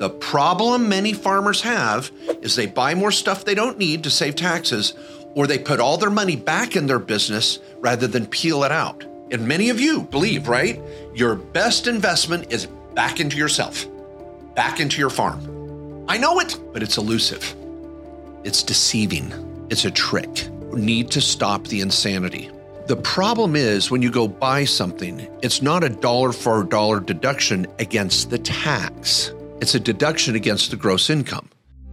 The problem many farmers have is they buy more stuff they don't need to save taxes, or they put all their money back in their business rather than peel it out. And many of you believe, right? Your best investment is back into yourself, back into your farm. I know it, but it's elusive. It's deceiving. It's a trick. We need to stop the insanity. The problem is when you go buy something, it's not a dollar for dollar deduction against the tax. It's a deduction against the gross income.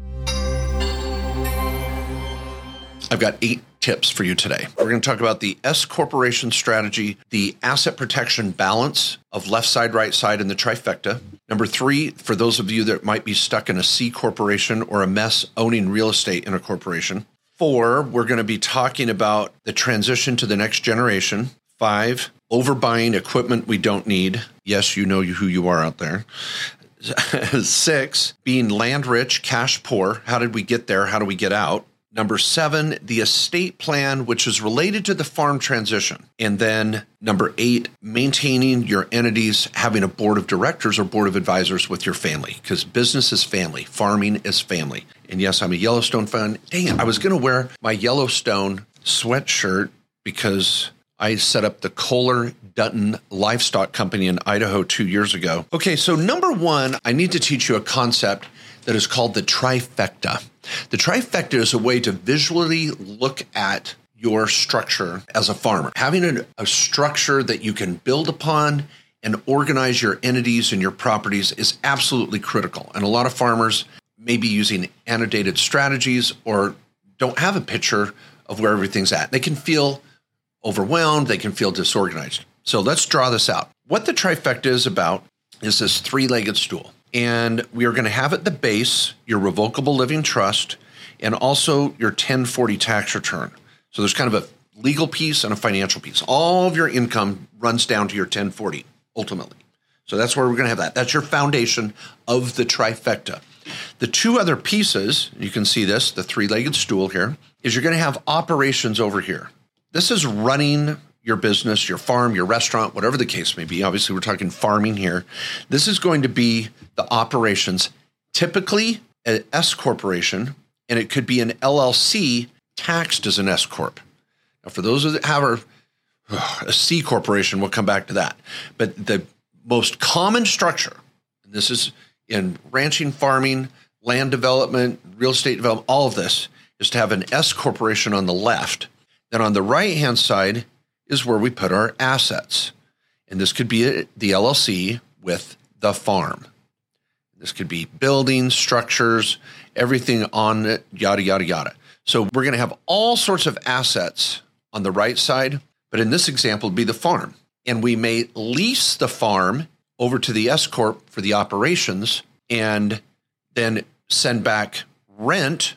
I've got 8 tips for you today. We're going to talk about the S corporation strategy, the asset protection balance of left side, right side, and the trifecta. Number 3, for those of you that might be stuck in a C corporation or a mess owning real estate in a corporation. 4, we're going to be talking about the transition to the next generation. 5, overbuying equipment we don't need. Yes, you know who you are out there. 6, being land rich, cash poor. How did we get there? How do we get out? Number 7, the estate plan, which is related to the farm transition. And then number 8, maintaining your entities, having a board of directors or board of advisors with your family, because business is family, farming is family. And yes, I'm a Yellowstone fan. Dang it, I was going to wear my Yellowstone sweatshirt because I set up the Kohler Dutton Livestock Company in Idaho 2 years ago. Okay, so number 1, I need to teach you a concept that is called the trifecta. The trifecta is a way to visually look at your structure as a farmer. Having a structure that you can build upon and organize your entities and your properties is absolutely critical. And a lot of farmers may be using annotated strategies or don't have a picture of where everything's at. They can feel overwhelmed, they can feel disorganized. So let's draw this out. What the trifecta is about is this 3-legged stool. And we are going to have at the base your revocable living trust and also your 1040 tax return. So there's kind of a legal piece and a financial piece. All of your income runs down to your 1040 ultimately. So that's where we're going to have that. That's your foundation of the trifecta. The 2 other pieces, you can see this, the 3-legged stool here, is you're going to have operations over here. This is running your business, your farm, your restaurant, whatever the case may be. Obviously, we're talking farming here. This is going to be the operations, typically an S corporation, and it could be an LLC taxed as an S corp. Now, for those that have a C corporation, we'll come back to that. But the most common structure, and this is in ranching, farming, land development, real estate development, all of this, is to have an S corporation on the left. Then on the right-hand side is where we put our assets. And this could be the LLC with the farm. This could be buildings, structures, everything on it, yada, yada, yada. So we're going to have all sorts of assets on the right side, but in this example, it'd be the farm. And we may lease the farm over to the S Corp for the operations and then send back rent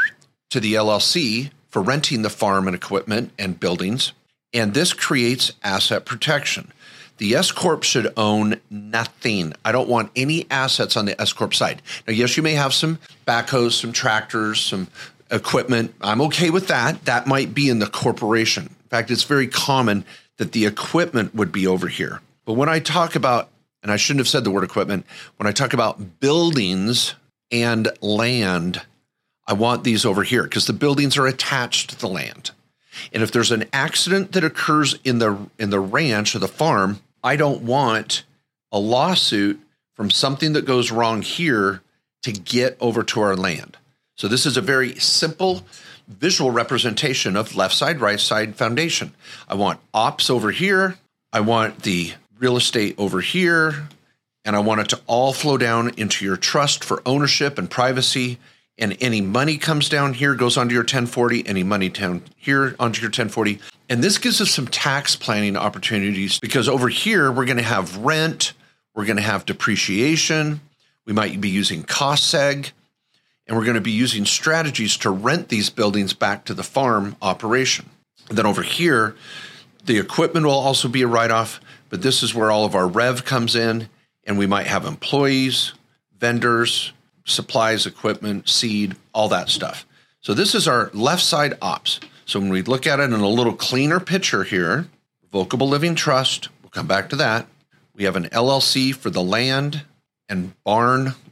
to the LLC for renting the farm and equipment and buildings. And this creates asset protection. The S Corp should own nothing. I don't want any assets on the S Corp side. Now, yes, you may have some backhoes, some tractors, some equipment. I'm okay with that. That might be in the corporation. In fact, it's very common that the equipment would be over here. But when I talk about, and I shouldn't have said the word equipment, when I talk about buildings and land, I want these over here because the buildings are attached to the land. And if there's an accident that occurs in the ranch or the farm, I don't want a lawsuit from something that goes wrong here to get over to our land. So this is a very simple visual representation of left side, right side foundation. I want ops over here. I want the real estate over here. And I want it to all flow down into your trust for ownership and privacy. And any money comes down here, goes onto your 1040, any money down here onto your 1040. And this gives us some tax planning opportunities because over here, we're going to have rent, we're going to have depreciation, we might be using cost seg, and we're going to be using strategies to rent these buildings back to the farm operation. And then over here, the equipment will also be a write-off, but this is where all of our rev comes in, and we might have employees, vendors, supplies, equipment, seed, all that stuff. So this is our left side ops. So when we look at it in a little cleaner picture here, Revocable Living Trust, we'll come back to that. We have an LLC for the land and barn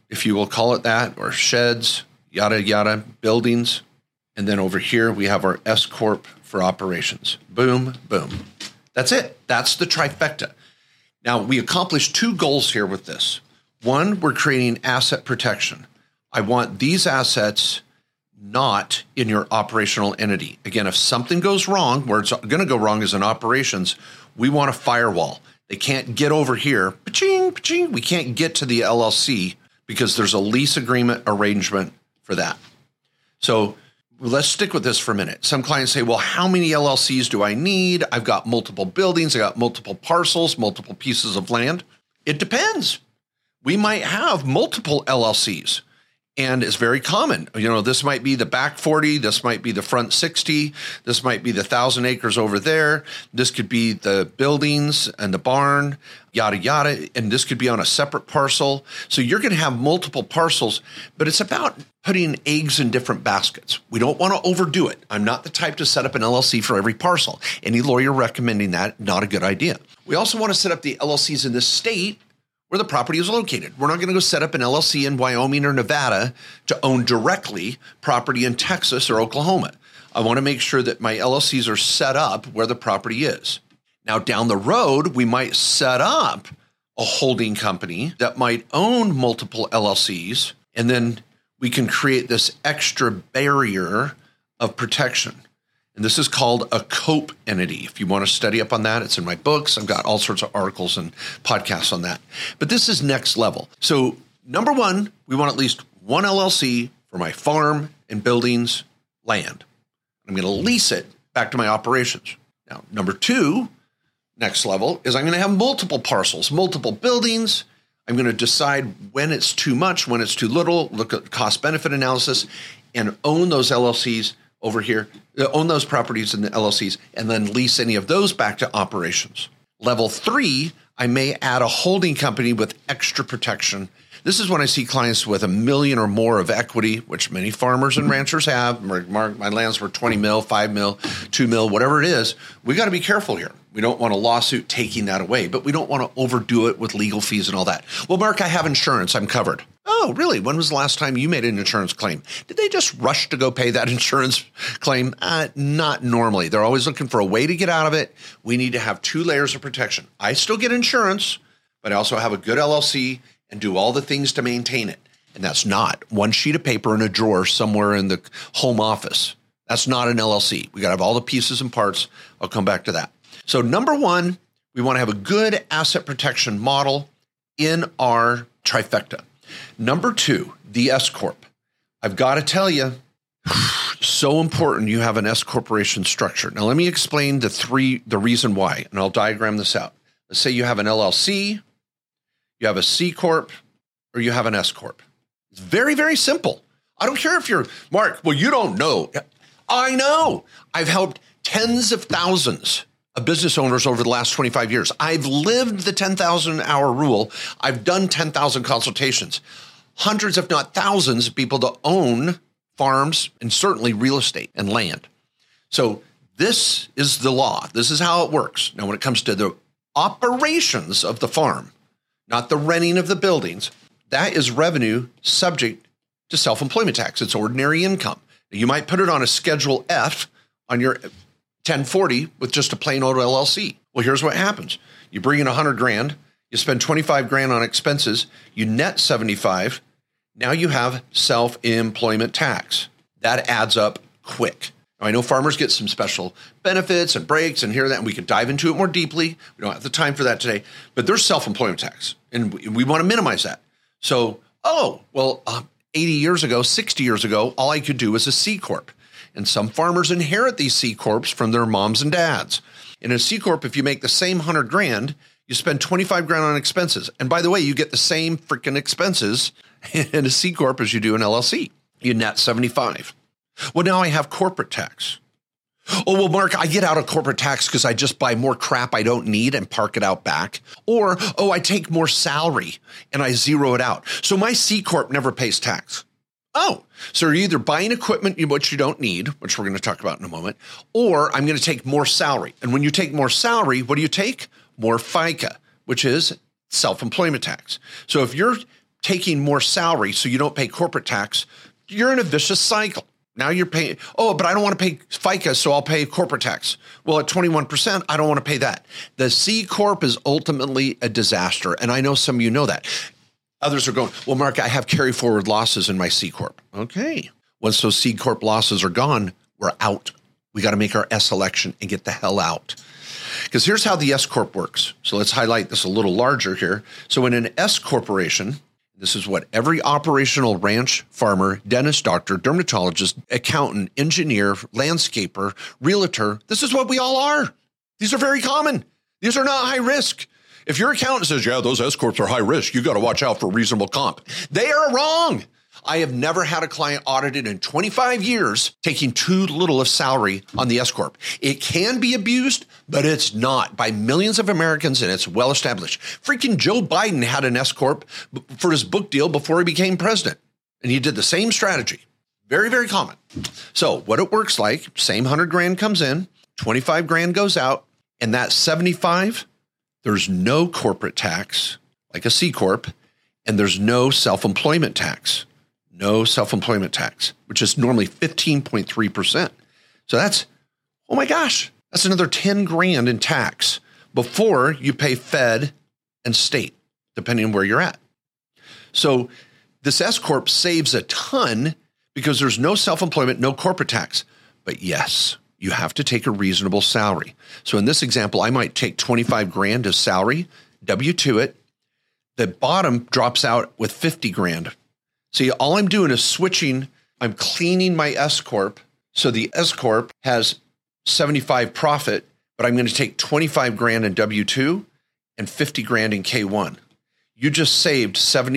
if you will call it that, or sheds, yada, yada, buildings. And then over here, we have our S Corp for operations. Boom, boom. That's it. That's the trifecta. Now, we accomplished 2 goals here with this. One, we're creating asset protection. I want these assets not in your operational entity. Again, if something goes wrong, where it's going to go wrong is in operations, we want a firewall. They can't get over here. Pa-ching, pa-ching. We can't get to the LLC because there's a lease agreement arrangement for that. So let's stick with this for a minute. Some clients say, well, how many LLCs do I need? I've got multiple buildings. I got multiple parcels, multiple pieces of land. It depends. We might have multiple LLCs. And it's very common. This might be the back 40. This might be the front 60. This might be the 1,000 acres over there. This could be the buildings and the barn, yada, yada. And this could be on a separate parcel. So you're going to have multiple parcels, but it's about putting eggs in different baskets. We don't want to overdo it. I'm not the type to set up an LLC for every parcel. Any lawyer recommending that, not a good idea. We also want to set up the LLCs in this state where the property is located. We're not going to go set up an LLC in Wyoming or Nevada to own directly property in Texas or Oklahoma. I want to make sure that my LLCs are set up where the property is. Now, down the road, we might set up a holding company that might own multiple LLCs, and then we can create this extra barrier of protection. And this is called a COPE entity. If you want to study up on that, it's in my books. I've got all sorts of articles and podcasts on that. But this is next level. So number one, we want at least one LLC for my farm and buildings land. I'm going to lease it back to my operations. Now, number two, next level, is I'm going to have multiple parcels, multiple buildings. I'm going to decide when it's too much, when it's too little, look at cost-benefit analysis, and own those LLCs over here, own those properties in the LLCs, and then lease any of those back to operations. Level 3, I may add a holding company with extra protection. This is when I see clients with $1 million or more of equity, which many farmers and ranchers have. Mark, my land's worth 20 mil, 5 mil, 2 mil, whatever it is. We got to be careful here. We don't want a lawsuit taking that away, but we don't want to overdo it with legal fees and all that. Well, Mark, I have insurance. I'm covered. Oh, really? When was the last time you made an insurance claim? Did they just rush to go pay that insurance claim? Not normally. They're always looking for a way to get out of it. We need to have 2 layers of protection. I still get insurance, but I also have a good LLC and do all the things to maintain it. And that's not one sheet of paper in a drawer somewhere in the home office. That's not an LLC. We got to have all the pieces and parts. I'll come back to that. So number one, we want to have a good asset protection model in our trifecta. Number 2, the S Corp. I've got to tell you, so important you have an S corporation structure. Now, let me explain the reason why, and I'll diagram this out. Let's say you have an LLC, you have a C Corp, or you have an S Corp. It's very, very simple. I don't care if you're, Mark, well, you don't know. I know. I've helped tens of thousands of business owners over the last 25 years. I've lived the 10,000 hour rule. I've done 10,000 consultations, hundreds, if not thousands of people that own farms and certainly real estate and land. So this is the law. This is how it works. Now, when it comes to the operations of the farm, not the renting of the buildings, that is revenue subject to self-employment tax. It's ordinary income. You might put it on a Schedule F on your 1040 with just a plain old LLC. Well, here's what happens. You bring in $100,000, you spend $25,000 on expenses, you net 75. Now you have self-employment tax. That adds up quick. Now, I know farmers get some special benefits and breaks and that, and we could dive into it more deeply. We don't have the time for that today, but there's self-employment tax, and we want to minimize that. So, 80 years ago, 60 years ago, all I could do was a C Corp. And some farmers inherit these C Corps from their moms and dads. In a C Corp, if you make the same $100,000, you spend $25,000 on expenses. And by the way, you get the same freaking expenses in a C Corp as you do an LLC. You net 75. Well, now I have corporate tax. Oh, well, Mark, I get out of corporate tax because I just buy more crap I don't need and park it out back. Or, I take more salary and I zero it out. So my C Corp never pays tax. Oh, so you're either buying equipment which you don't need, which we're going to talk about in a moment, or I'm going to take more salary. And when you take more salary, what do you take? More FICA, which is self-employment tax. So if you're taking more salary so you don't pay corporate tax, you're in a vicious cycle. Now you're paying, oh, but I don't want to pay FICA, so I'll pay corporate tax. Well, at 21%, I don't want to pay that. The C Corp is ultimately a disaster. And I know some of you know that. Others are going, well, Mark, I have carry forward losses in my C Corp. Okay. Once those C Corp losses are gone, we're out. We got to make our S election and get the hell out. Because here's how the S Corp works. So let's highlight this a little larger here. So in an S corporation, this is what every operational ranch farmer, dentist, doctor, dermatologist, accountant, engineer, landscaper, realtor, this is what we all are. These are very common. These are not high risk. If your accountant says, yeah, those S Corps are high risk, you got to watch out for reasonable comp. They are wrong. I have never had a client audited in 25 years taking too little of salary on the S Corp. It can be abused, but it's not by millions of Americans, and it's well established. Freaking Joe Biden had an S Corp for his book deal before he became president, and he did the same strategy. Very, very common. So what it works like, same 100 grand comes in, 25 grand goes out, and that 75, there's no corporate tax like a C Corp, and there's no self-employment tax. No self-employment tax, which is normally 15.3%. So that's, oh my gosh, that's another 10 grand in tax before you pay Fed and state, depending on where you're at. So this S Corp saves a ton because there's no self-employment, no corporate tax. But yes, you have to take a reasonable salary. So in this example, I might take 25 grand as salary, W-2 it. The bottom drops out with 50 grand. See, all I'm doing is switching. I'm cleaning my S Corp. So the S Corp has 75 profit, but I'm going to take 25 grand in W-2 and 50 grand in K-1. You just saved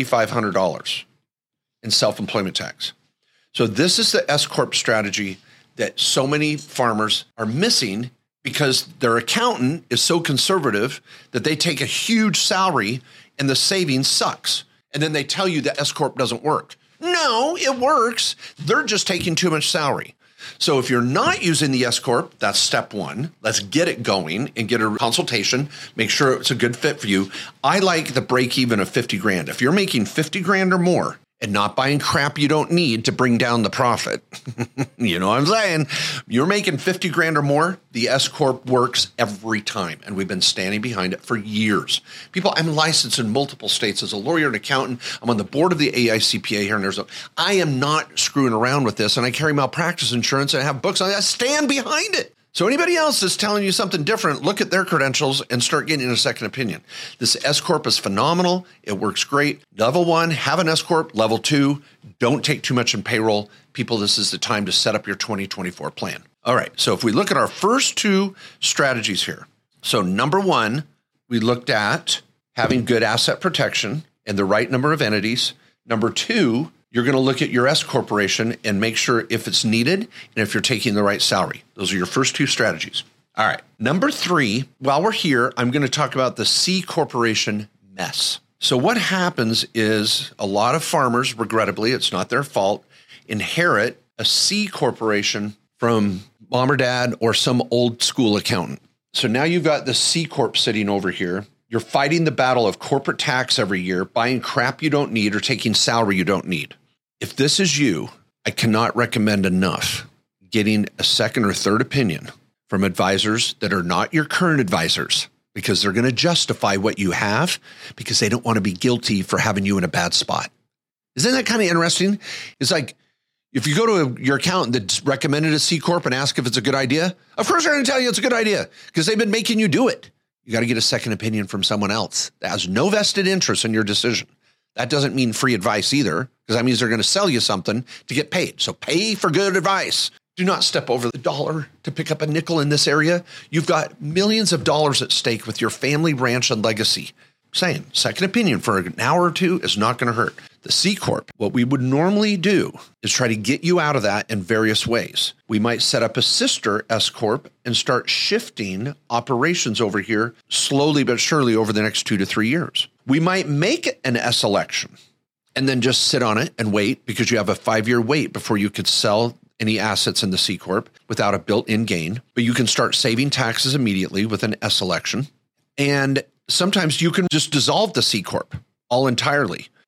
$7,500 in self-employment tax. So this is the S Corp strategy that so many farmers are missing because their accountant is so conservative that they take a huge salary and the savings sucks. And then they tell you that S Corp doesn't work. No, it works. They're just taking too much salary. So if you're not using the S Corp, that's step one. Let's get it going and get a consultation. Make sure it's a good fit for you. I like the break even of 50 grand. If you're making 50 grand or more and not buying crap you don't need to bring down the profit, you know what I'm saying? You're making 50 grand or more, the S Corp works every time. And we've been standing behind it for years. People, I'm licensed in multiple states as a lawyer and accountant. I'm on the board of the AICPA here in Arizona. I am not screwing around with this. And I carry malpractice insurance and I have books on it. I stand behind it. So anybody else that's telling you something different, look at their credentials and start getting a second opinion. This S Corp is phenomenal. It works great. Level 1, have an S Corp. Level 2, don't take too much in payroll. People, this is the time to set up your 2024 plan. All right. So if we look at our first two strategies here. So number 1, we looked at having good asset protection and the right number of entities. Number 2, you're going to look at your S corporation and make sure if it's needed and if you're taking the right salary. Those are your first two strategies. All right. Number 3, while we're here, I'm going to talk about the C corporation mess. So what happens is a lot of farmers, regrettably, it's not their fault, inherit a C corporation from mom or dad or some old school accountant. So now you've got the C Corp sitting over here. You're fighting the battle of corporate tax every year, buying crap you don't need or taking salary you don't need. If this is you, I cannot recommend enough getting a second or third opinion from advisors that are not your current advisors because they're going to justify what you have because they don't want to be guilty for having you in a bad spot. Isn't that kind of interesting? It's like if you go to your accountant that's recommended a C Corp and ask if it's a good idea, of course they're going to tell you it's a good idea because they've been making you do it. You got to get a second opinion from someone else that has no vested interest in your decision. That doesn't mean free advice either, because that means they're going to sell you something to get paid. So pay for good advice. Do not step over the dollar to pick up a nickel in this area. You've got millions of dollars at stake with your family, ranch, and legacy. Saying second opinion for an hour or two is not going to hurt. The C Corp, what we would normally do is try to get you out of that in various ways. We might set up a sister S Corp and start shifting operations over here slowly but surely over the next 2 to 3 years. We might make an S election and then just sit on it and wait because you have a 5-year wait before you could sell any assets in the C Corp without a built-in gain. But you can start saving taxes immediately with an S election. And sometimes you can just dissolve the C Corp all entirely.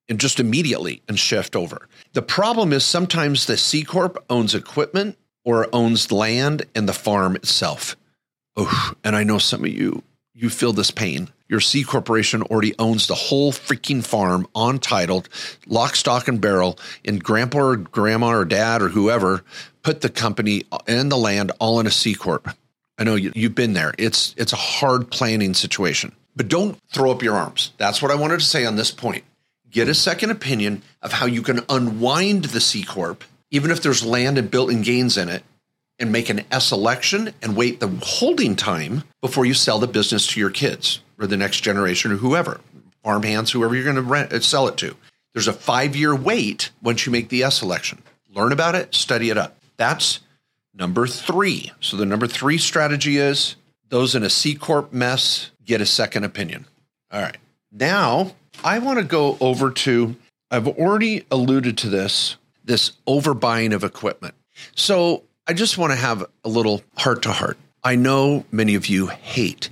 and just immediately and shift over. The problem is sometimes the C Corp owns equipment or owns land and the farm itself. Oh, and I know some of you feel this pain. Your C Corporation already owns the whole freaking farm on title, lock, stock, and barrel, and grandpa or grandma or dad or whoever put the company and the land all in a C Corp. I know you've been there. It's a hard planning situation, but don't throw up your arms. That's what I wanted to say on this point. Get a second opinion of how you can unwind the C Corp, even if there's land and built-in gains in it, and make an S election and wait the holding time before you sell the business to your kids or the next generation or whoever, farmhands, whoever you're going to sell it to. There's a 5-year wait once you make the S election. Learn about it, study it up. That's number 3. So the number 3 strategy is those in a C Corp mess get a second opinion. All right. Now I want to go over to, I've already alluded to this overbuying of equipment. So I just want to have a little heart to heart. I know many of you hate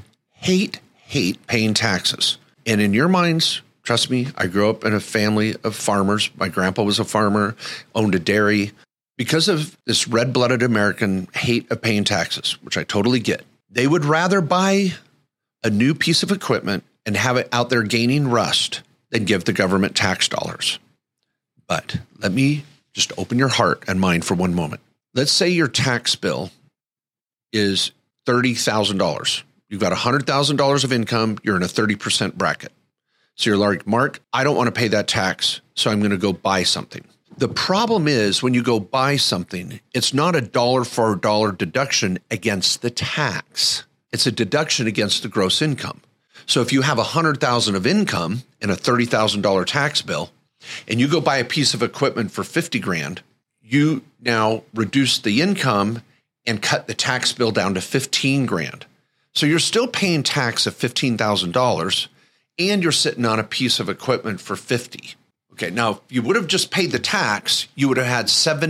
paying taxes. And in your minds, trust me, I grew up in a family of farmers. My grandpa was a farmer, owned a dairy. Because of this red-blooded American hate of paying taxes, which I totally get, they would rather buy a new piece of equipment and have it out there gaining rust than give the government tax dollars. But let me just open your heart and mind for one moment. Let's say your tax bill is $30,000. You've got $100,000 of income. You're in a 30% bracket. So you're like, Mark, I don't want to pay that tax, so I'm going to go buy something. The problem is when you go buy something, it's not a dollar for dollar deduction against the tax. It's a deduction against the gross income. So if you have $100,000 of income and a $30,000 tax bill, and you go buy a piece of equipment for $50,000, you now reduce the income and cut the tax bill down to $15,000. So you're still paying tax of $15,000 and you're sitting on a piece of equipment for $50,000. Okay, now if you would have just paid the tax, you would have had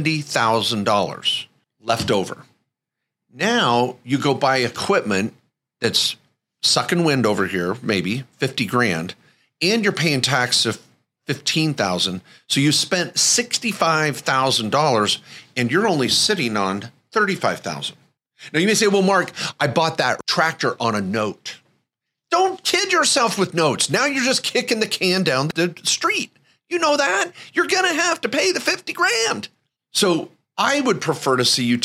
$70,000 left over. Now you go buy equipment that's sucking wind over here, maybe $50,000, and you're paying tax of $15,000. So you spent $65,000 and you're only sitting on $35,000. Now you may say, well, Mark, I bought that tractor on a note. Don't kid yourself with notes. Now you're just kicking the can down the street. You know that you're going to have to pay the $50,000. So I would prefer to see you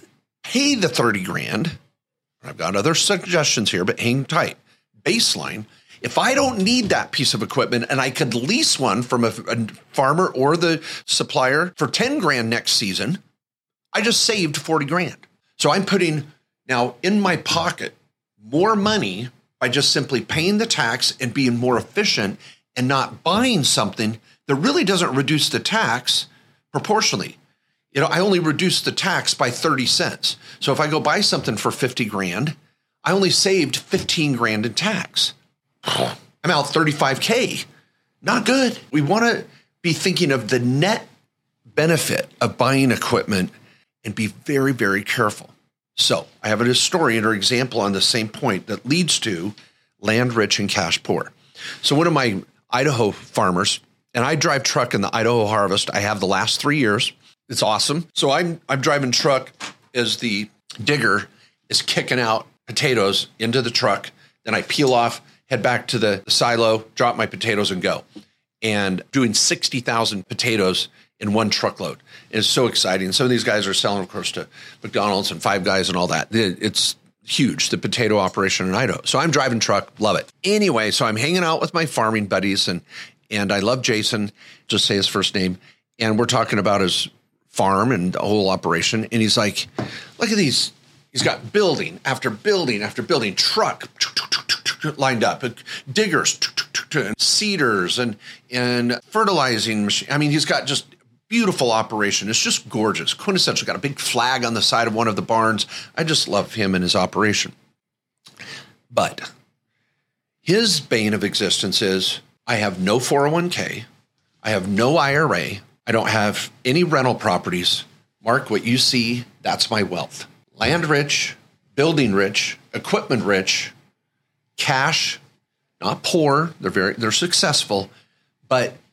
pay the $30,000. I've got other suggestions here, but hang tight. Baseline. If I don't need that piece of equipment and I could lease one from a farmer or the supplier for $10,000 next season, I just saved $40,000. So I'm putting now in my pocket more money by just simply paying the tax and being more efficient and not buying something that really doesn't reduce the tax proportionally. You know, I only reduced the tax by 30 cents. So if I go buy something for $50,000, I only saved $15,000 in tax. I'm out $35,000. Not good. We want to be thinking of the net benefit of buying equipment and be very, very careful. So I have a historian or example on the same point that leads to land rich and cash poor. So one of my Idaho farmers, and I drive truck in the Idaho harvest. I have the last 3 years. It's awesome. So I'm driving truck as the digger is kicking out potatoes into the truck. Then I peel off, head back to the silo, drop my potatoes and go. And doing 60,000 potatoes in one truckload. It's so exciting. Some of these guys are selling, of course, to McDonald's and Five Guys and all that. It's huge, the potato operation in Idaho. So I'm driving truck, love it. Anyway, so I'm hanging out with my farming buddies, and I love Jason, just say his first name. And we're talking about his farm and the whole operation. And he's like, look at these. He's got building after building after building, truck lined up, diggers, and seeders and fertilizing machine. I mean, he's got just beautiful operation. It's just gorgeous. Quintessential. Got a big flag on the side of one of the barns. I just love him and his operation. But his bane of existence is I have no 401k. I have no IRA. I don't have any rental properties. Mark, what you see, that's my wealth. Land rich, building rich, equipment rich, cash, not poor. They're successful, but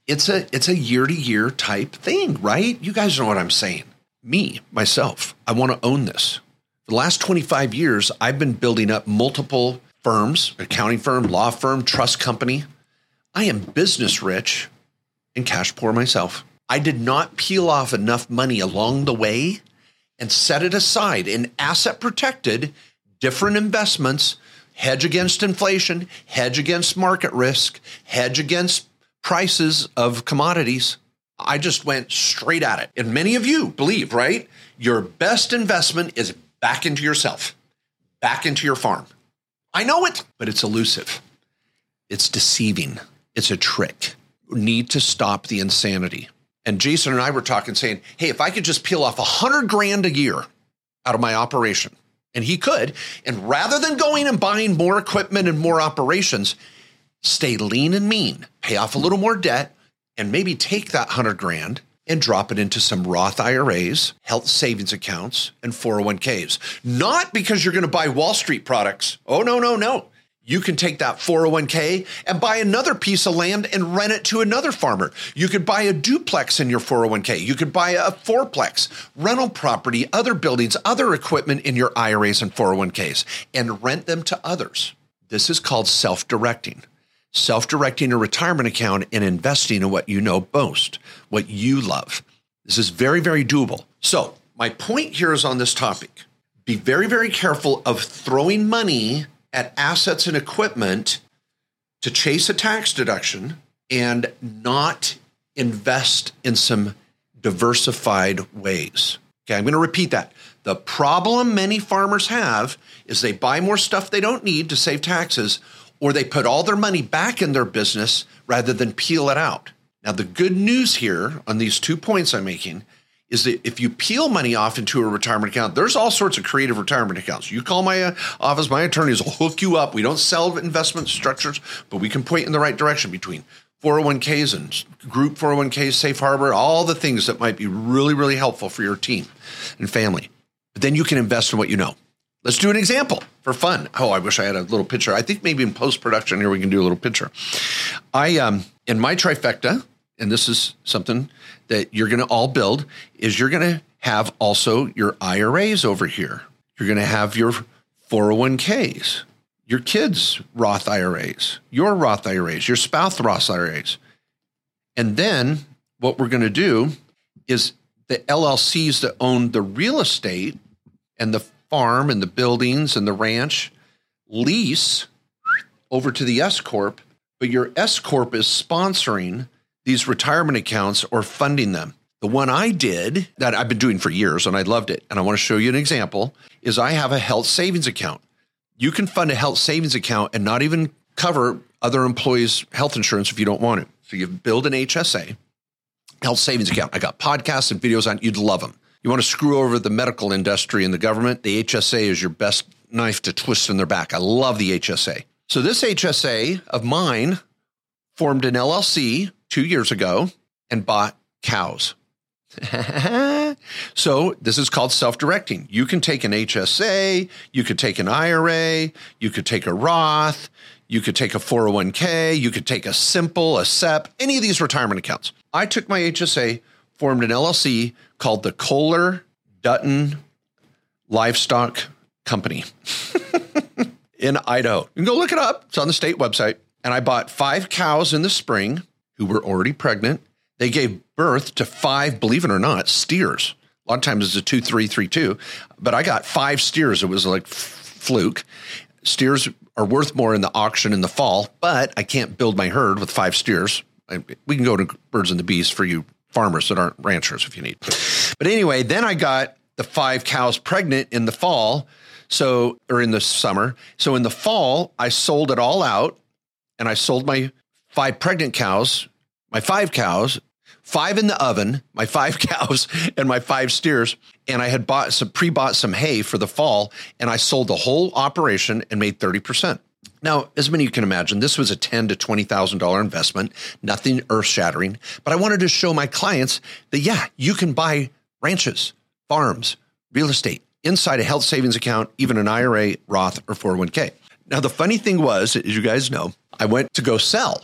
It's a year-to-year type thing, right? You guys know what I'm saying. Me, myself, I want to own this. For the last 25 years, I've been building up multiple firms, accounting firm, law firm, trust company. I am business rich and cash poor myself. I did not peel off enough money along the way and set it aside in asset protected, different investments, hedge against inflation, hedge against market risk, hedge against prices of commodities. I just went straight at it. And many of you believe, right? Your best investment is back into yourself, back into your farm. I know it, but it's elusive. It's deceiving. It's a trick. We need to stop the insanity. And Jason and I were talking, saying, hey, if I could just peel off $100,000 a year out of my operation, and he could, and rather than going and buying more equipment and more operations, stay lean and mean, pay off a little more debt, and maybe take that $100,000 and drop it into some Roth IRAs, health savings accounts, and 401ks. Not because you're going to buy Wall Street products. Oh, no. You can take that 401k and buy another piece of land and rent it to another farmer. You could buy a duplex in your 401k. You could buy a fourplex, rental property, other buildings, other equipment in your IRAs and 401ks, and rent them to others. This is called self-directing. Self-directing a retirement account and investing in what you know most, what you love. This is very, very doable. So my point here is on this topic. Be very, very careful of throwing money at assets and equipment to chase a tax deduction and not invest in some diversified ways. Okay, I'm going to repeat that. The problem many farmers have is they buy more stuff they don't need to save taxes, or they put all their money back in their business rather than peel it out. Now, the good news here on these 2 points I'm making is that if you peel money off into a retirement account, there's all sorts of creative retirement accounts. You call my office, my attorneys will hook you up. We don't sell investment structures, but we can point in the right direction between 401ks and group 401ks, safe harbor, all the things that might be really, really helpful for your team and family. But then you can invest in what you know. Let's do an example for fun. Oh, I wish I had a little picture. I think maybe in post-production here we can do a little picture. In my trifecta, and this is something that you're going to all build, is you're going to have also your IRAs over here. You're going to have your 401ks, your kids' Roth IRAs, your Roth IRAs, your spouse Roth IRAs. And then what we're going to do is the LLCs that own the real estate and the farm and the buildings and the ranch lease over to the S Corp, but your S Corp is sponsoring these retirement accounts or funding them. The one I did that I've been doing for years and I loved it, and I want to show you an example, is I have a health savings account. You can fund a health savings account and not even cover other employees' health insurance if you don't want to. So you build an HSA, health savings account. I got podcasts and videos on it. You'd love them. You want to screw over the medical industry and the government, the HSA is your best knife to twist in their back. I love the HSA. So this HSA of mine formed an LLC 2 years ago and bought cows. So this is called self-directing. You can take an HSA, you could take an IRA, you could take a Roth, you could take a 401k, you could take a Simple, a SEP, any of these retirement accounts. I took my HSA, formed an LLC called the Kohler Dutton Livestock Company in Idaho. You can go look it up. It's on the state website. And I bought 5 cows in the spring who were already pregnant. They gave birth to 5, believe it or not, steers. A lot of times it's a 2-3-3-2, but I got 5 steers. It was like fluke. Steers are worth more in the auction in the fall, but I can't build my herd with 5 steers. We can go to Birds and the Bees for you farmers that aren't ranchers if you need. But anyway, then I got the 5 cows pregnant in the fall, or in the summer. So in the fall, I sold it all out, and I sold my 5 pregnant cows, my 5 cows, 5 in the oven, my 5 cows, and my 5 steers. And I had pre-bought some hay for the fall, and I sold the whole operation and made 30%. Now, as many of you can imagine, this was a $10,000 to $20,000 investment, nothing earth-shattering. But I wanted to show my clients that, yeah, you can buy ranches, farms, real estate, inside a health savings account, even an IRA, Roth, or 401k. Now, the funny thing was, as you guys know, I went to go sell.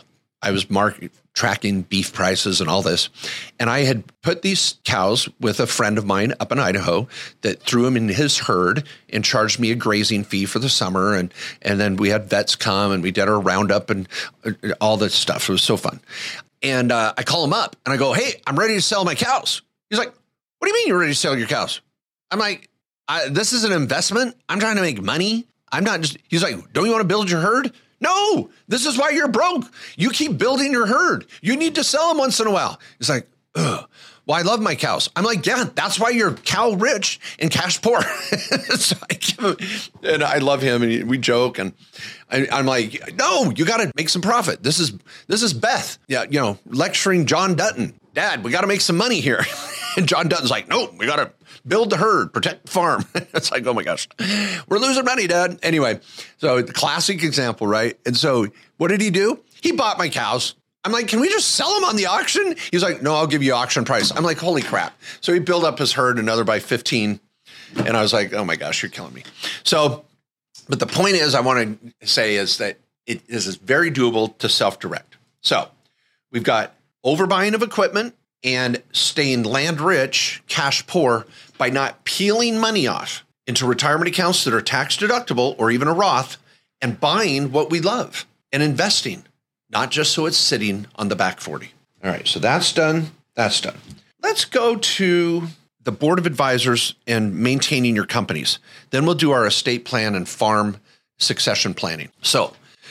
I was tracking beef prices and all this. And I had put these cows with a friend of mine up in Idaho that threw them in his herd and charged me a grazing fee for the summer. And then we had vets come and we did our roundup and all this stuff. It was so fun. And I call him up and I go, hey, I'm ready to sell my cows. He's like, what do you mean you're ready to sell your cows? I'm like, this is an investment. I'm trying to make money. I'm not just, he's like, don't you want to build your herd? No, this is why you're broke. You keep building your herd. You need to sell them once in a while. He's like, ugh. Well, I love my cows. I'm like, yeah, that's why you're cow rich and cash poor. So I give him, and I love him, and we joke, and I'm like, no, you got to make some profit. This is Beth, yeah, lecturing John Dutton. Dad, we got to make some money here. And John Dutton's like, no, we got to build the herd, protect the farm. It's like, oh my gosh, we're losing money, Dad. Anyway, so the classic example, right? And so what did he do? He bought my cows. I'm like, can we just sell them on the auction? He's like, no, I'll give you auction price. I'm like, holy crap. So he built up his herd another by 15. And I was like, oh my gosh, you're killing me. So, but the point is, I want to say is that it is very doable to self-direct. So we've got overbuying of equipment and staying land rich, cash poor by not peeling money off into retirement accounts that are tax deductible or even a Roth and buying what we love and investing. Not just so it's sitting on the back 40. All right, so that's done. That's done. Let's go to the board of advisors and maintaining your companies. Then we'll do our estate plan and farm succession planning. So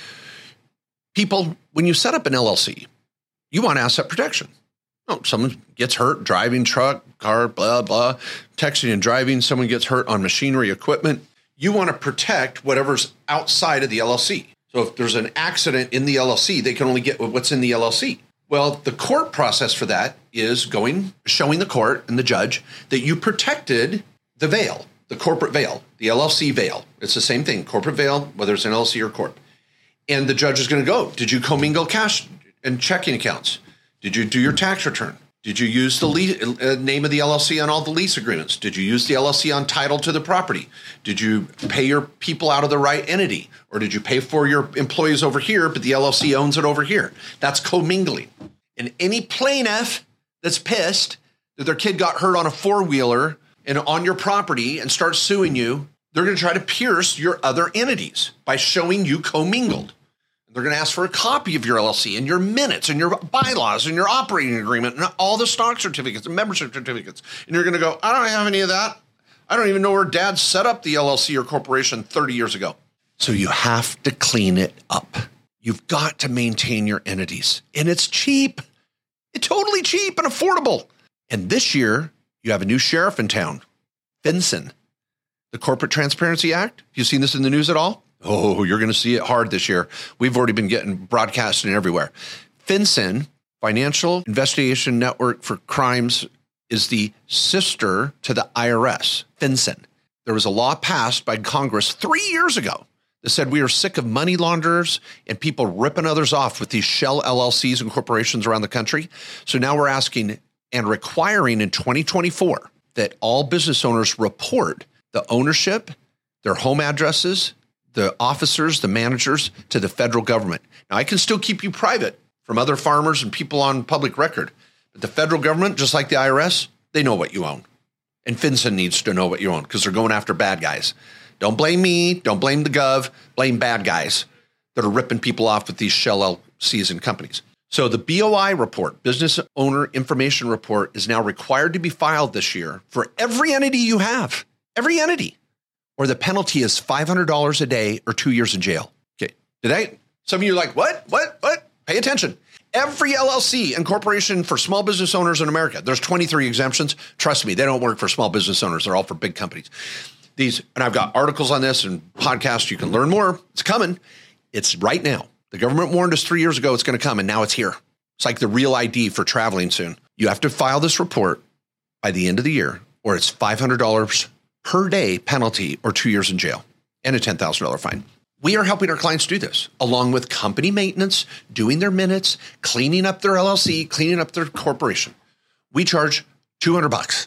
people, when you set up an LLC, you want asset protection. Oh, someone gets hurt driving truck, car, blah, blah, texting and driving. Someone gets hurt on machinery, equipment. You want to protect whatever's outside of the LLC. So if there's an accident in the LLC, they can only get what's in the LLC. Well, the court process for that is showing the court and the judge that you protected the veil, the corporate veil, the LLC veil. It's the same thing, corporate veil, whether it's an LLC or corp. And the judge is going to go, did you commingle cash and checking accounts? Did you do your tax return? Did you use the name of the LLC on all the lease agreements? Did you use the LLC on title to the property? Did you pay your people out of the right entity? Or did you pay for your employees over here, but the LLC owns it over here? That's commingling. And any plaintiff that's pissed that their kid got hurt on a four-wheeler and on your property and starts suing you, they're going to try to pierce your other entities by showing you commingled. They're going to ask for a copy of your LLC and your minutes and your bylaws and your operating agreement and all the stock certificates and membership certificates. And you're going to go, I don't have any of that. I don't even know where Dad set up the LLC or corporation 30 years ago. So you have to clean it up. You've got to maintain your entities. And it's cheap. It's totally cheap and affordable. And this year, you have a new sheriff in town, FinCEN, the Corporate Transparency Act. Have you seen this in the news at all? Oh, you're going to see it hard this year. We've already been getting broadcasting everywhere. FinCEN, Financial Investigation Network for Crimes, is the sister to the IRS, FinCEN. There was a law passed by Congress 3 years ago that said we are sick of money launderers and people ripping others off with these shell LLCs and corporations around the country. So now we're asking and requiring in 2024 that all business owners report the ownership, their home addresses, the officers, the managers to the federal government. Now, I can still keep you private from other farmers and people on public record, but the federal government, just like the IRS, they know what you own. And FinCEN needs to know what you own because they're going after bad guys. Don't blame me. Don't blame the gov. Blame bad guys that are ripping people off with these shell LLCs and companies. So the BOI report, Business Owner Information Report, is now required to be filed this year for every entity you have, every entity. Or the penalty is $500 a day or 2 years in jail. Okay. Some of you are like, what? Pay attention. Every LLC and corporation for small business owners in America, there's 23 exemptions. Trust me, they don't work for small business owners. They're all for big companies. And I've got articles on this and podcasts. You can learn more. It's coming. It's right now. The government warned us 3 years ago it's going to come, and now it's here. It's like the real ID for traveling soon. You have to file this report by the end of the year, or it's $500 per day penalty or 2 years in jail and a $10,000 fine. We are helping our clients do this, along with company maintenance, doing their minutes, cleaning up their LLC, cleaning up their corporation. We charge $200.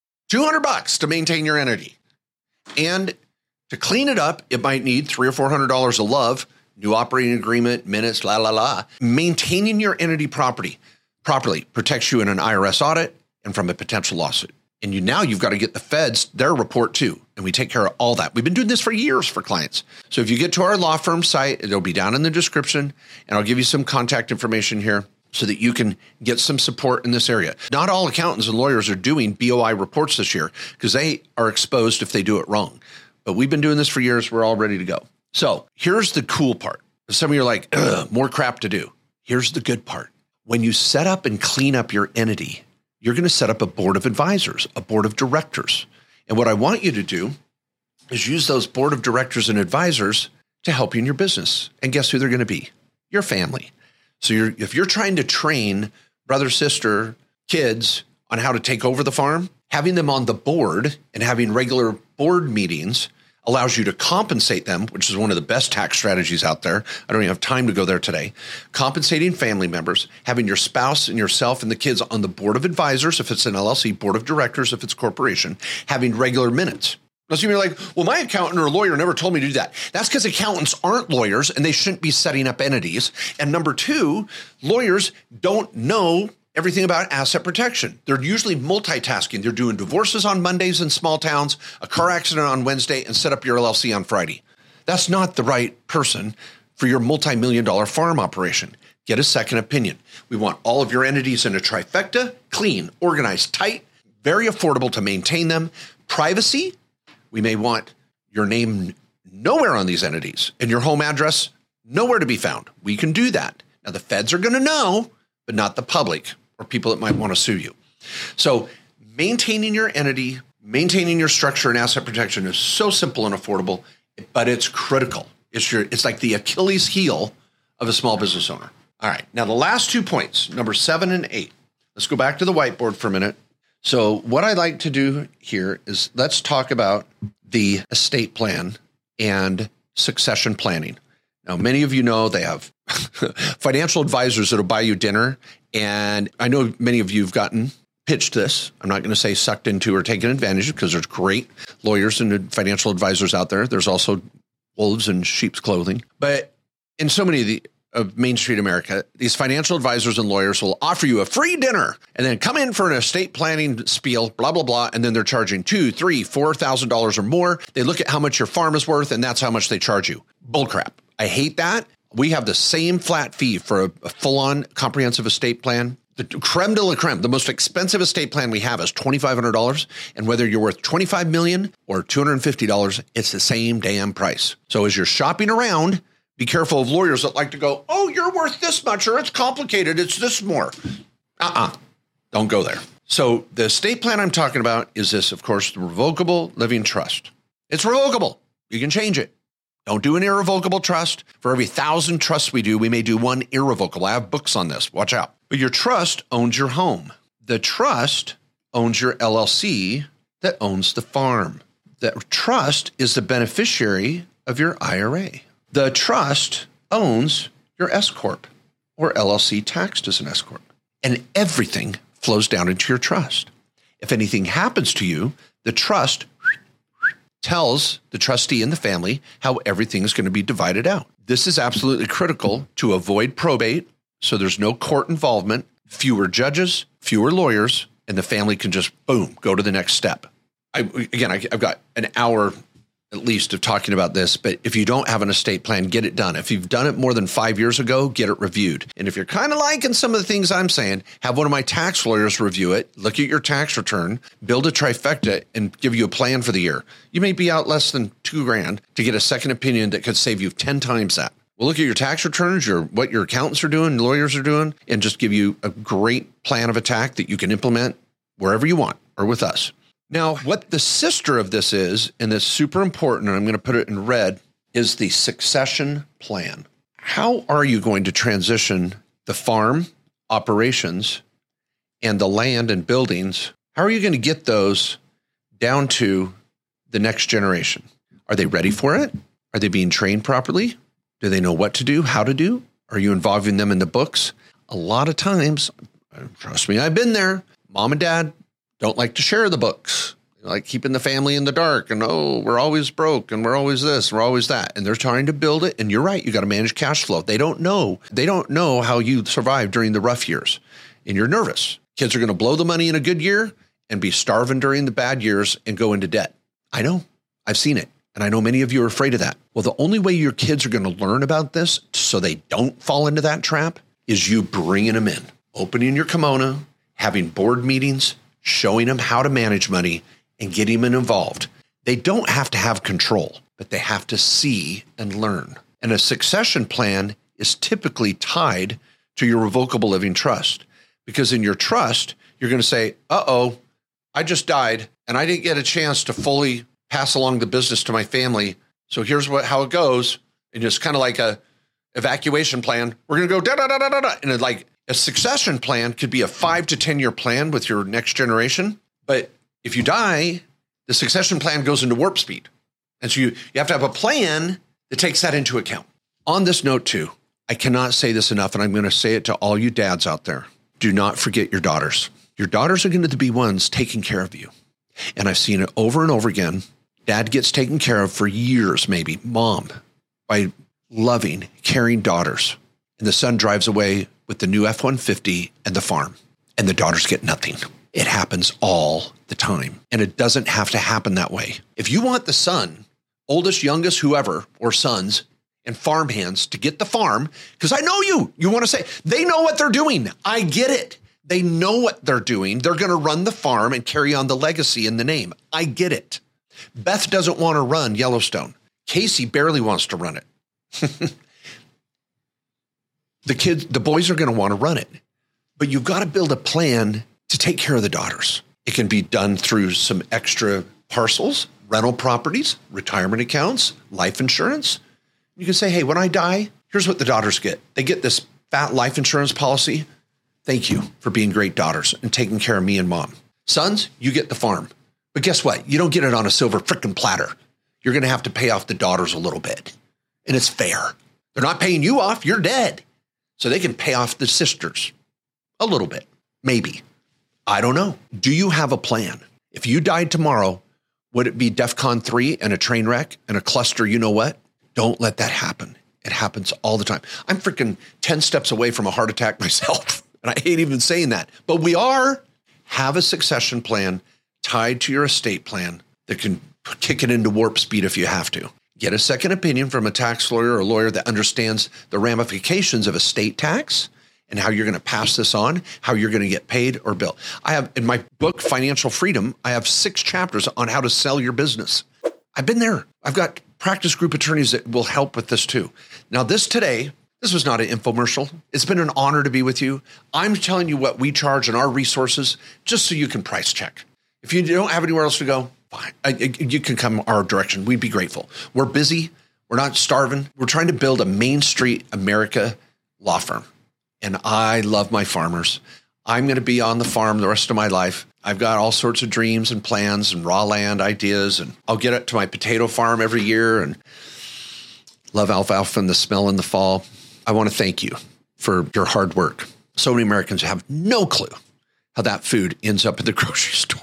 $200 to maintain your entity. And to clean it up, it might need $300 or $400 of love new operating agreement, minutes, la, la, la. Maintaining your entity properly protects you in an IRS audit and from a potential lawsuit. And you've got to get the feds their report too. And we take care of all that. We've been doing this for years for clients. So if you get to our law firm site, it'll be down in the description, and I'll give you some contact information here so that you can get some support in this area. Not all accountants and lawyers are doing BOI reports this year because they are exposed if they do it wrong. But we've been doing this for years. We're all ready to go. So here's the cool part. Some of you are like, more crap to do. Here's the good part. When you set up and clean up your entity, you're going to set up a board of advisors, a board of directors. And what I want you to do is use those board of directors and advisors to help you in your business. And guess who they're going to be? Your family. So if you're trying to train brother, sister, kids on how to take over the farm, having them on the board and having regular board meetings allows you to compensate them, which is one of the best tax strategies out there. I don't even have time to go there today. Compensating family members, having your spouse and yourself and the kids on the board of advisors, if it's an LLC, board of directors, if it's a corporation, having regular minutes. Now, some of you are like, well, my accountant or lawyer never told me to do that. That's because accountants aren't lawyers and they shouldn't be setting up entities. And number two, lawyers don't know everything about asset protection. They're usually multitasking. They're doing divorces on Mondays in small towns, a car accident on Wednesday, and set up your LLC on Friday. That's not the right person for your multi-million-dollar farm operation. Get a second opinion. We want all of your entities in a trifecta, clean, organized, tight, very affordable to maintain them. Privacy, we may want your name nowhere on these entities and your home address nowhere to be found. We can do that. Now, the feds are going to know, but not the public or people that might want to sue you. So maintaining your entity, maintaining your structure and asset protection is so simple and affordable, but it's critical. It's like the Achilles heel of a small business owner. All right. Now, the last 2 points, number 7 and 8. Let's go back to the whiteboard for a minute. So what I'd like to do here is let's talk about the estate plan and succession planning. Now, many of you know they have financial advisors that'll buy you dinner. And I know many of you have gotten pitched this. I'm not going to say sucked into or taken advantage of because there's great lawyers and financial advisors out there. There's also wolves in sheep's clothing. But in so many of Main Street America, these financial advisors and lawyers will offer you a free dinner and then come in for an estate planning spiel, blah, blah, blah. And then they're charging $2,000, $3,000, $4,000 or more. They look at how much your farm is worth and that's how much they charge you. Bullcrap. I hate that. We have the same flat fee for a full-on comprehensive estate plan. The creme de la creme, the most expensive estate plan we have is $2,500. And whether you're worth $25 million or $250, it's the same damn price. So as you're shopping around, be careful of lawyers that like to go, oh, you're worth this much or it's complicated. It's this more. Don't go there. So the estate plan I'm talking about is this, of course, the revocable living trust. It's revocable. You can change it. Don't do an irrevocable trust. For every 1,000 trusts we do, we may do one irrevocable. I have books on this. Watch out. But your trust owns your home. The trust owns your LLC that owns the farm. The trust is the beneficiary of your IRA. The trust owns your S-Corp or LLC taxed as an S-Corp. And everything flows down into your trust. If anything happens to you, the trust tells the trustee and the family how everything is going to be divided out. This is absolutely critical to avoid probate, so there's no court involvement, fewer judges, fewer lawyers, and the family can just, boom, go to the next step. I've got an hour at least of talking about this, but if you don't have an estate plan, get it done. If you've done it more than 5 years ago, get it reviewed. And if you're kind of liking some of the things I'm saying, have one of my tax lawyers review it, look at your tax return, build a trifecta, and give you a plan for the year. You may be out less than $2,000 to get a second opinion that could save you 10 times that. We'll look at your tax returns, what your accountants are doing, lawyers are doing, and just give you a great plan of attack that you can implement wherever you want or with us. Now, what the sister of this is, and it's super important, and I'm going to put it in red, is the succession plan. How are you going to transition the farm operations and the land and buildings? How are you going to get those down to the next generation? Are they ready for it? Are they being trained properly? Do they know what to do, how to do? Are you involving them in the books? A lot of times, trust me, I've been there. Mom and dad don't like to share the books. They like keeping the family in the dark and, oh, we're always broke and we're always this, we're always that. And they're trying to build it. And you're right. You got to manage cash flow. They don't know how you survive during the rough years, and you're nervous. Kids are going to blow the money in a good year and be starving during the bad years and go into debt. I know. I've seen it. And I know many of you are afraid of that. Well, the only way your kids are going to learn about this so they don't fall into that trap is you bringing them in, opening your kimono, having board meetings, showing them how to manage money, and getting them involved. They don't have to have control, but they have to see and learn. And a succession plan is typically tied to your revocable living trust, because in your trust, you're going to say, uh-oh, I just died and I didn't get a chance to fully pass along the business to my family. So here's how it goes. And it's kind of like a evacuation plan. We're going to go da-da-da-da-da-da. And like a succession plan could be a 5 to 10 year plan with your next generation. But if you die, the succession plan goes into warp speed. And so you have to have a plan that takes that into account. On this note too, I cannot say this enough, and I'm going to say it to all you dads out there. Do not forget your daughters. Your daughters are going to be ones taking care of you. And I've seen it over and over again. Dad gets taken care of for years, maybe mom, by loving, caring daughters. And the son drives away with the new F-150 and the farm, and the daughters get nothing. It happens all the time. And it doesn't have to happen that way. If you want the son, oldest, youngest, whoever, or sons, and farm hands to get the farm, because I know you want to say, they know what they're doing. I get it. They know what they're doing. They're going to run the farm and carry on the legacy and the name. I get it. Beth doesn't want to run Yellowstone. Casey barely wants to run it. The boys are going to want to run it, but you've got to build a plan to take care of the daughters. It can be done through some extra parcels, rental properties, retirement accounts, life insurance. You can say, hey, when I die, here's what the daughters get. They get this fat life insurance policy. Thank you for being great daughters and taking care of me and mom. Sons, you get the farm. But guess what? You don't get it on a silver frickin' platter. You're going to have to pay off the daughters a little bit. And it's fair. They're not paying you off. You're dead. So they can pay off the sisters a little bit. Maybe. I don't know. Do you have a plan? If you died tomorrow, would it be DEFCON 3 and a train wreck and a cluster? You know what? Don't let that happen. It happens all the time. I'm freaking 10 steps away from a heart attack myself. And I hate even saying that. But we are. Have a succession plan tied to your estate plan that can kick it into warp speed if you have to. Get a second opinion from a tax lawyer or a lawyer that understands the ramifications of estate tax and how you're going to pass this on, how you're going to get paid or bill. I have in my book, Financial Freedom, I have 6 chapters on how to sell your business. I've been there. I've got practice group attorneys that will help with this too. Now this was not an infomercial. It's been an honor to be with you. I'm telling you what we charge and our resources just so you can price check. If you don't have anywhere else to go, fine. You can come our direction. We'd be grateful. We're busy. We're not starving. We're trying to build a Main Street America law firm. And I love my farmers. I'm going to be on the farm the rest of my life. I've got all sorts of dreams and plans and raw land ideas. And I'll get up to my potato farm every year and love alfalfa and the smell in the fall. I want to thank you for your hard work. So many Americans have no clue how that food ends up at the grocery store.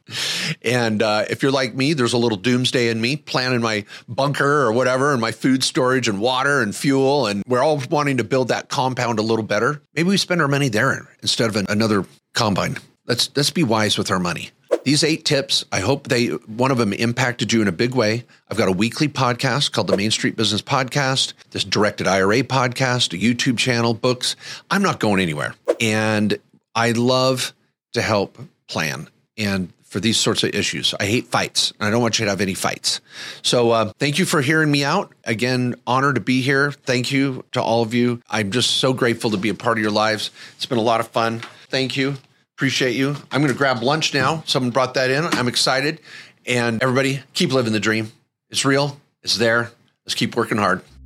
And if you're like me, there's a little doomsday in me, planning my bunker or whatever, and my food storage and water and fuel. And we're all wanting to build that compound a little better. Maybe we spend our money there instead of another combine. Let's be wise with our money. These 8 tips, I hope one of them impacted you in a big way. I've got a weekly podcast called the Main Street Business Podcast, this Directed IRA podcast, a YouTube channel, books. I'm not going anywhere. And I love to help plan and for these sorts of issues. I hate fights. And I don't want you to have any fights. So thank you for hearing me out. Again, honor to be here. Thank you to all of you. I'm just so grateful to be a part of your lives. It's been a lot of fun. Thank you. Appreciate you. I'm going to grab lunch now. Someone brought that in. I'm excited. And everybody, keep living the dream. It's real. It's there. Let's keep working hard.